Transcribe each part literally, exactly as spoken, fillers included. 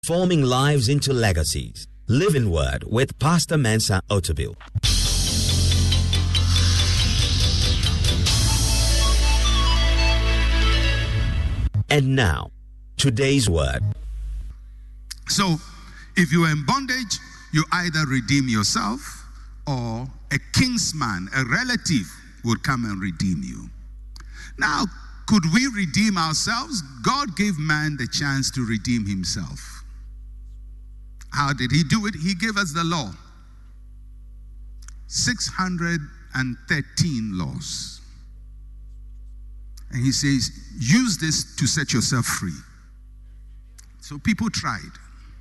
Forming lives into legacies. Living Word with Pastor Mensa Otabil. And now, today's word. So, if you are in bondage, you either redeem yourself or a kinsman, a relative, would come and redeem you. Now, could we redeem ourselves? God gave man the chance to redeem himself. How did he do it? He gave us the law. six hundred thirteen laws. And he says, use this to set yourself free. So people tried.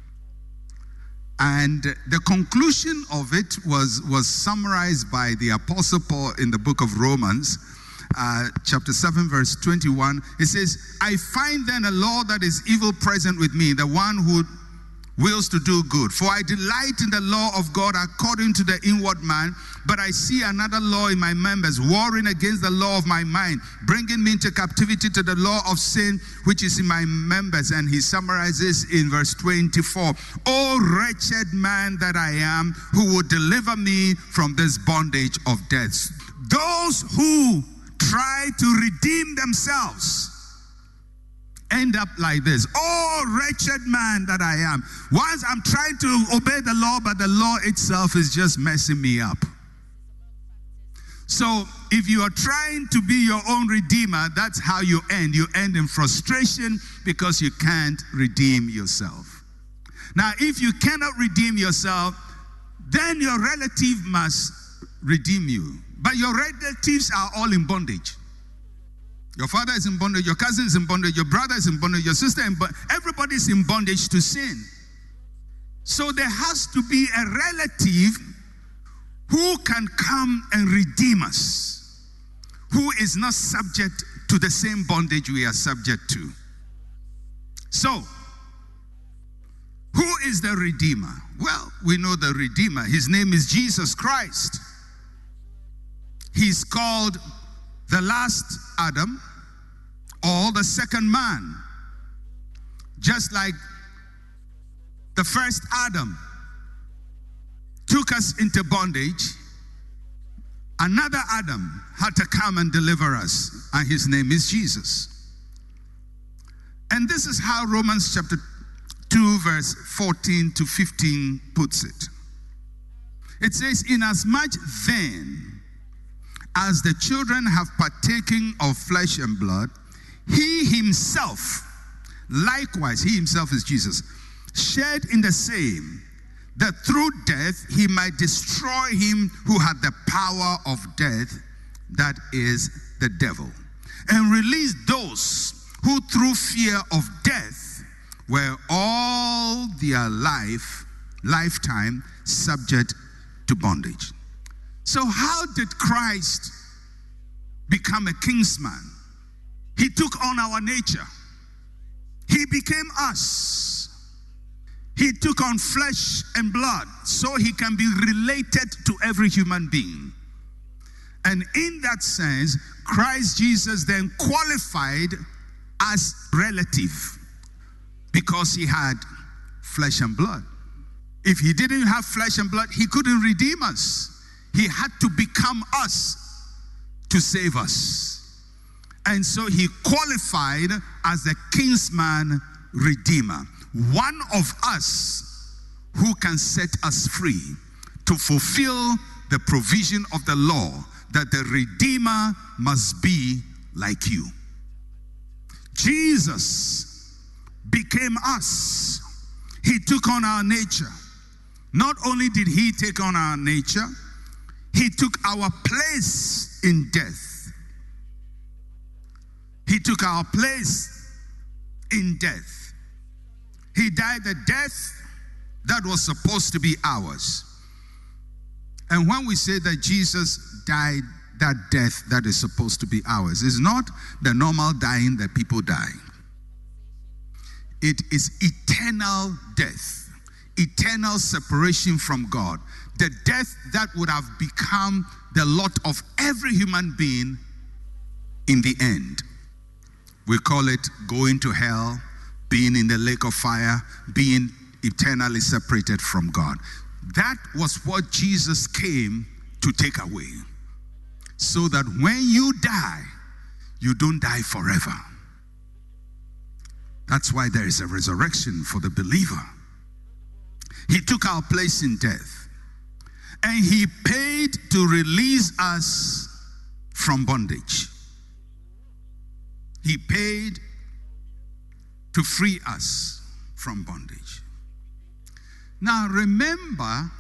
And the conclusion of it was, was summarized by the Apostle Paul in the book of Romans, uh, chapter seven, verse twenty-one. It says, I find then a law that is evil present with me, the one who wills to do good. For I delight in the law of God according to the inward man, but I see another law in my members, warring against the law of my mind, bringing me into captivity to the law of sin, which is in my members. And he summarizes in verse twenty-four, O wretched man that I am, who will deliver me from this bondage of death. Those who try to redeem themselves end up like this. Oh, wretched man that I am. Once I'm trying to obey the law, but the law itself is just messing me up. So if you are trying to be your own redeemer, that's how you end. You end in frustration because you can't redeem yourself. Now, if you cannot redeem yourself, then your relative must redeem you. But your relatives are all in bondage. Your father is in bondage, your cousin is in bondage, your brother is in bondage, your sister in bondage. Everybody's in bondage to sin. So there has to be a relative who can come and redeem us, who is not subject to the same bondage we are subject to. So, who is the Redeemer? Well, we know the Redeemer. His name is Jesus Christ. He's called the last Adam, or the second man. Just like the first Adam took us into bondage, another Adam had to come and deliver us, and his name is Jesus. And this is how Romans chapter two, verse fourteen to fifteen puts it. It says, inasmuch then as the children have partaken of flesh and blood, he himself, likewise, he himself is Jesus, shared in the same, that through death he might destroy him who had the power of death, that is the devil, and release those who through fear of death were all their life, lifetime subject to bondage. So how did Christ become a kinsman? He took on our nature. He became us. He took on flesh and blood so he can be related to every human being. And in that sense, Christ Jesus then qualified as relative because he had flesh and blood. If he didn't have flesh and blood, he couldn't redeem us. He had to become us to save us. And so he qualified as the kinsman redeemer. One of us who can set us free to fulfill the provision of the law that the redeemer must be like you. Jesus became us. He took on our nature. Not only did he take on our nature, he took our place in death. He took our place in death. He died the death that was supposed to be ours. And when we say that Jesus died that death that is supposed to be ours, it's not the normal dying that people die. It is eternal death, eternal separation from God. The death that would have become the lot of every human being in the end. We call it going to hell, being in the lake of fire, being eternally separated from God. That was what Jesus came to take away. So that when you die, you don't die forever. That's why there is a resurrection for the believer. He took our place in death. And he paid to release us from bondage. He paid to free us from bondage. Now remember,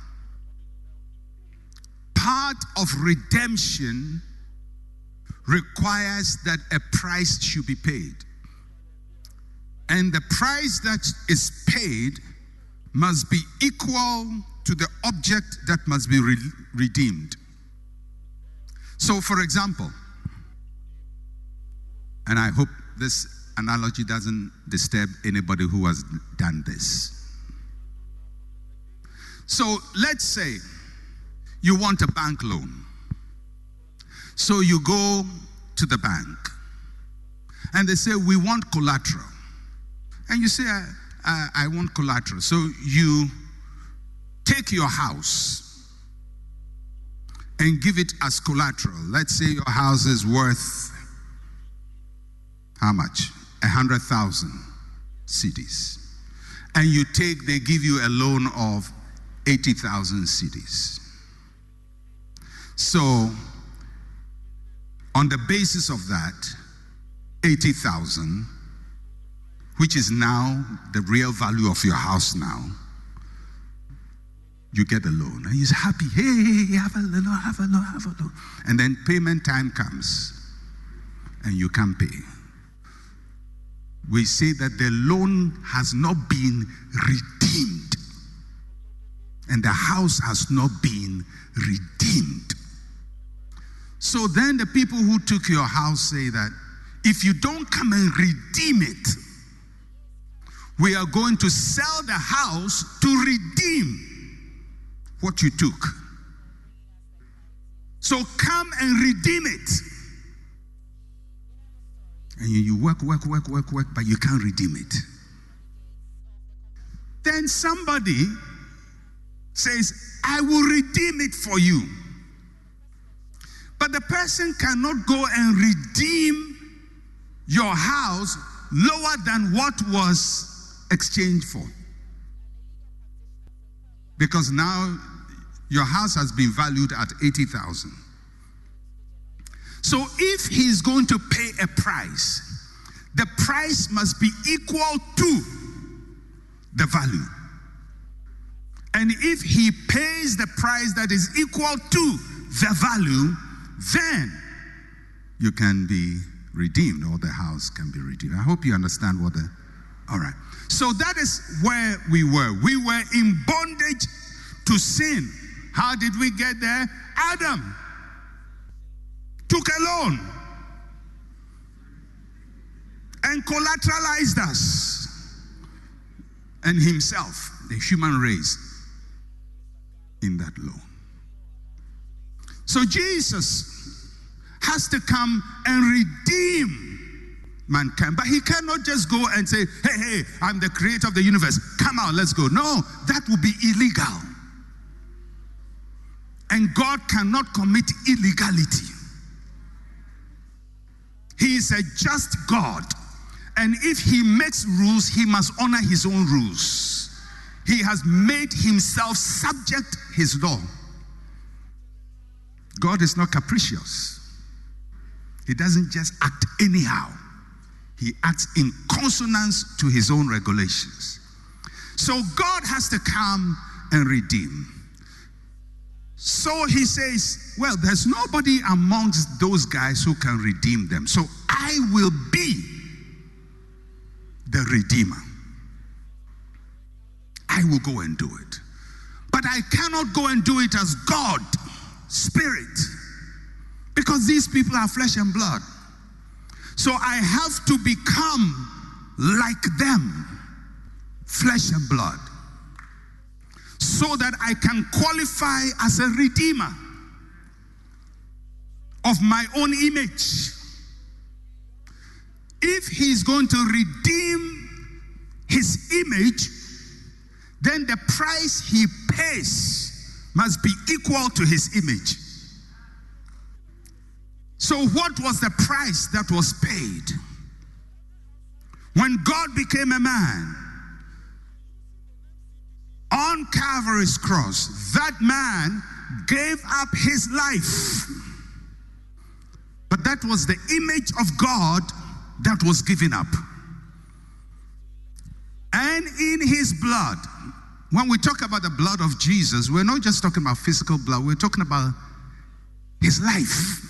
part of redemption requires that a price should be paid. And the price that is paid must be equal to the object that must be re- redeemed. So for example, and I hope this analogy doesn't disturb anybody who has done this. So let's say you want a bank loan. So you go to the bank and they say, we want collateral. And you say, I, I, I want collateral. So you take your house and give it as collateral. Let's say your house is worth how much? A hundred thousand cedis. And you take, they give you a loan of eighty thousand cedis. So, on the basis of that, eighty thousand, which is now the real value of your house now, you get a loan. And he's happy. Hey, have a loan, have a loan, have a loan. And then payment time comes, and you can't pay. We say that the loan has not been redeemed. And the house has not been redeemed. So then the people who took your house say that if you don't come and redeem it, we are going to sell the house to redeem what you took. So come and redeem it. And you work, work, work, work, work, but you can't redeem it. Then somebody says, I will redeem it for you. But the person cannot go and redeem your house lower than what was exchanged for. Because now your house has been valued at eighty thousand. So if he's going to pay a price, the price must be equal to the value. And if he pays the price that is equal to the value, then you can be redeemed, or the house can be redeemed. I hope you understand what the... All right. So that is where we were. We were in bondage to sin. How did we get there? Adam took a loan and collateralized us and himself, the human race, in that loan. So Jesus has to come and redeem mankind. But he cannot just go and say, hey, hey, I'm the creator of the universe. Come out, let's go. No, that would be illegal. And God cannot commit illegality. He is a just God. And if he makes rules, he must honor his own rules. He has made himself subject his law. God is not capricious. He doesn't just act anyhow. He acts in consonance to his own regulations. So God has to come and redeem. So he says, well, there's nobody amongst those guys who can redeem them. So I will be the redeemer. I will go and do it. But I cannot go and do it as God, Spirit, because these people are flesh and blood. So I have to become like them, flesh and blood, so that I can qualify as a redeemer of my own image. If he's going to redeem his image, then the price he pays must be equal to his image. So what was the price that was paid? When God became a man on Calvary's cross, that man gave up his life. But that was the image of God that was given up. And in his blood, when we talk about the blood of Jesus, we're not just talking about physical blood, we're talking about his life.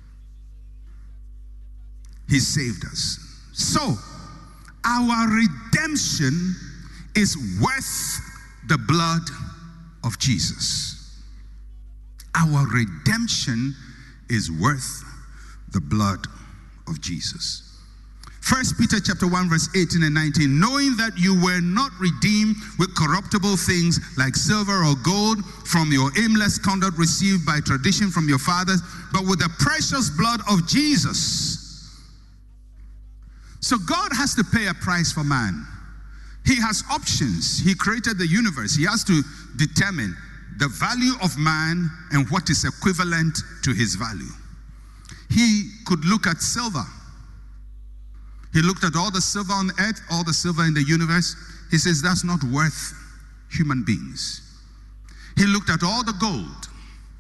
He saved us. So, our redemption is worth the blood of Jesus. Our redemption is worth the blood of Jesus. First Peter chapter one verse eighteen and nineteen, knowing that you were not redeemed with corruptible things like silver or gold from your aimless conduct received by tradition from your fathers, but with the precious blood of Jesus. So God has to pay a price for man. He has options. He created the universe. He has to determine the value of man and what is equivalent to his value. He could look at silver. He looked at all the silver on earth, all the silver in the universe. He says that's not worth human beings. He looked at all the gold.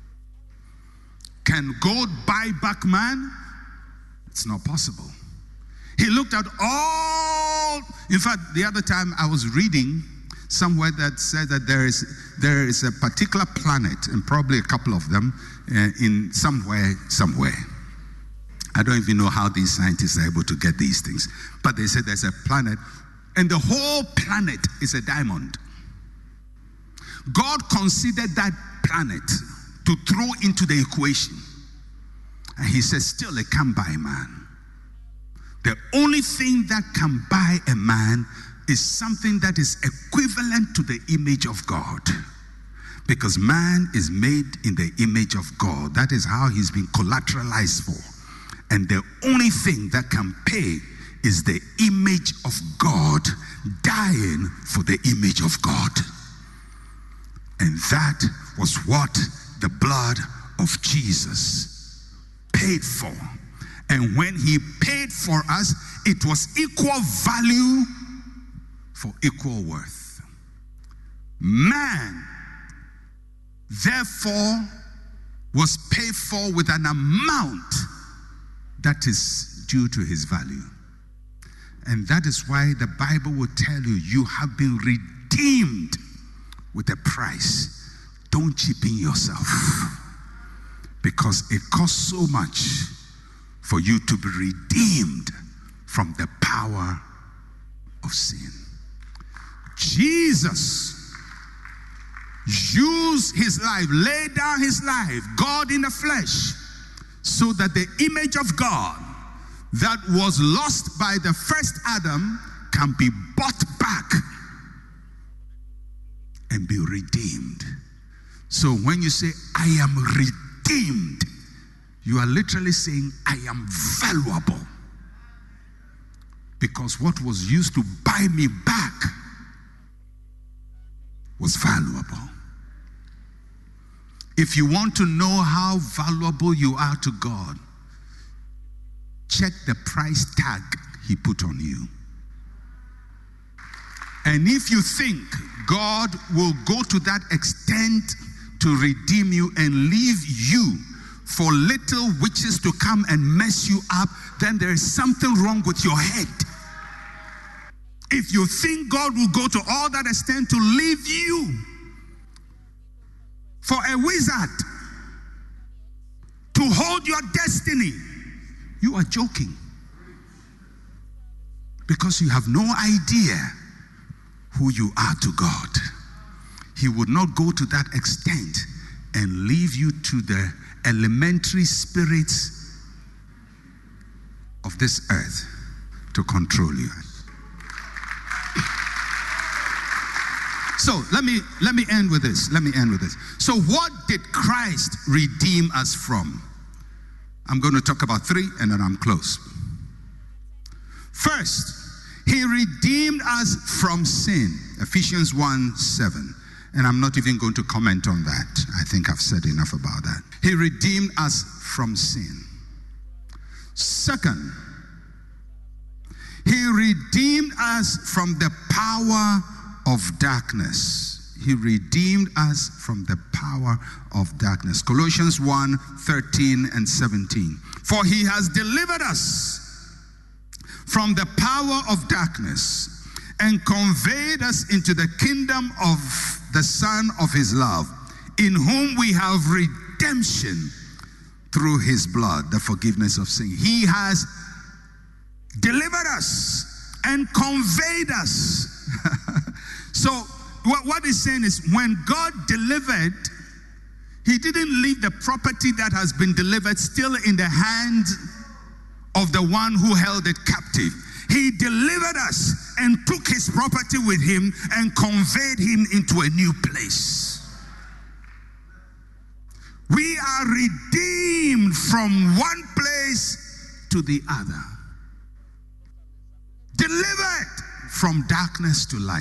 Can gold buy back man? It's not possible. He looked at all, in fact, the other time I was reading somewhere that said that there is there is a particular planet, and probably a couple of them, uh, in somewhere, somewhere. I don't even know how these scientists are able to get these things. But they said there's a planet, and the whole planet is a diamond. God considered that planet to throw into the equation. And he says, still it can't buy man. The only thing that can buy a man is something that is equivalent to the image of God. Because man is made in the image of God. That is how he's been collateralized for. And the only thing that can pay is the image of God dying for the image of God. And that was what the blood of Jesus paid for. And when he paid for us, it was equal value for equal worth. Man, therefore, was paid for with an amount that is due to his value. And that is why the Bible will tell you, you have been redeemed with a price. Don't cheapen yourself, because it costs so much for you to be redeemed from the power of sin. Jesus used his life, laid down his life, God in the flesh, so that the image of God that was lost by the first Adam can be bought back and be redeemed. So when you say, I am redeemed, you are literally saying, I am valuable. Because what was used to buy me back was valuable. If you want to know how valuable you are to God, check the price tag he put on you. And if you think God will go to that extent to redeem you and leave you for little witches to come and mess you up, then there is something wrong with your head. If you think God will go to all that extent to leave you for a wizard to hold your destiny, you are joking. Because you have no idea who you are to God. He would not go to that extent and leave you to the elementary spirits of this earth to control you. So let me let me end with this. Let me end with this. So what did Christ redeem us from? I'm going to talk about three and then I'm close. First, He redeemed us from sin. Ephesians one seven. And I'm not even going to comment on that. I think I've said enough about that. He redeemed us from sin. Second, he redeemed us from the power of darkness. He redeemed us from the power of darkness. Colossians one thirteen and seventeen. For he has delivered us from the power of darkness and conveyed us into the kingdom of the Son of his love, in whom we have redemption through his blood, the forgiveness of sin. He has delivered us and conveyed us. So what, what he's saying is, when God delivered, he didn't leave the property that has been delivered still in the hands of the one who held it captive. He delivered us and took his property with him and conveyed him into a new place. We are redeemed from one place to the other. Delivered from darkness to light.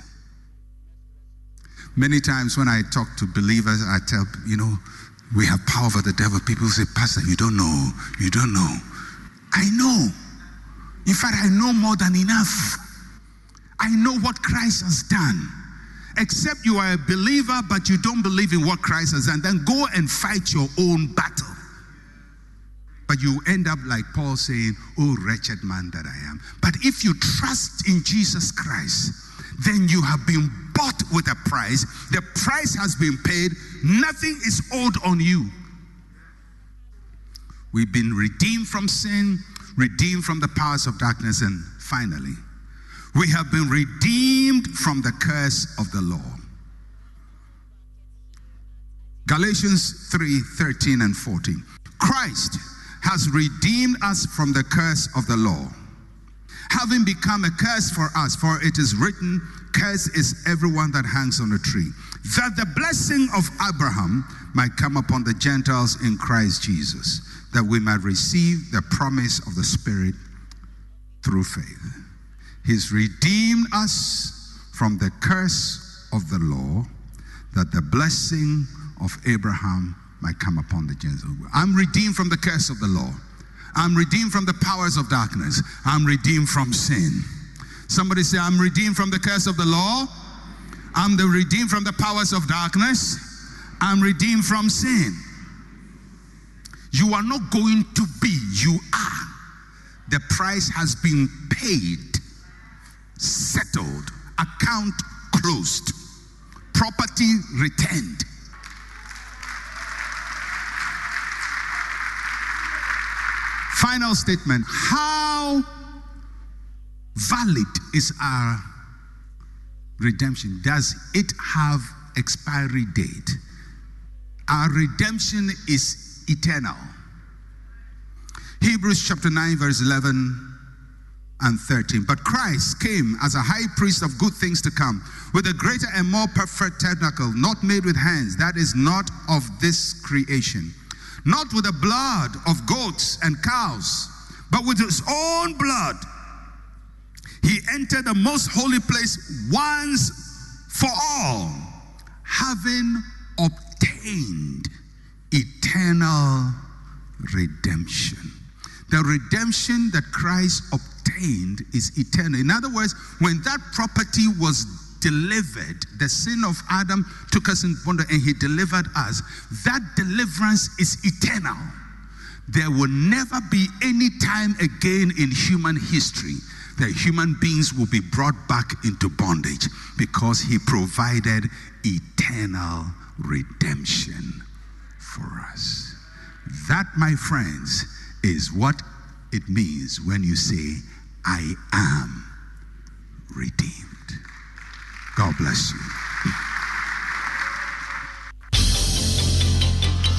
Many times when I talk to believers, I tell, you know, we have power over the devil. People say, Pastor, you don't know. You don't know. I know. In fact, I know more than enough. I know what Christ has done. Except you are a believer, but you don't believe in what Christ has done, then go and fight your own battle. But you end up like Paul saying, oh, wretched man that I am. But if you trust in Jesus Christ, then you have been bought with a price. The price has been paid. Nothing is owed on you. We've been redeemed from sin, redeemed from the powers of darkness, and finally, we have been redeemed from the curse of the law. Galatians three thirteen and fourteen. Christ has redeemed us from the curse of the law, having become a curse for us, for it is written, cursed is everyone that hangs on a tree, that the blessing of Abraham might come upon the Gentiles in Christ Jesus, that we might receive the promise of the Spirit through faith. He's redeemed us from the curse of the law, that the blessing of Abraham might come upon the Gentiles. I'm redeemed from the curse of the law. I'm redeemed from the powers of darkness. I'm redeemed from sin. Somebody say, I'm redeemed from the curse of the law. I'm the redeemed from the powers of darkness. I'm redeemed from sin. You are not going to be, you are. The price has been paid, settled, account closed, property returned. Final statement. How valid is our redemption? Does it have expiry date? Our redemption is eternal. Hebrews chapter nine verse eleven and thirteen. But Christ came as a high priest of good things to come, with a greater and more perfect tabernacle, not made with hands, that is not of this creation, not with the blood of goats and cows, but with his own blood. He entered the most holy place once for all, having obtained eternal redemption. The redemption that Christ obtained is eternal. In other words, when that property was delivered, the sin of Adam took us in bondage and he delivered us. That deliverance is eternal. There will never be any time again in human history that human beings will be brought back into bondage, because he provided eternal redemption for us. That, my friends, is what it means when you say, I am redeemed. God bless you.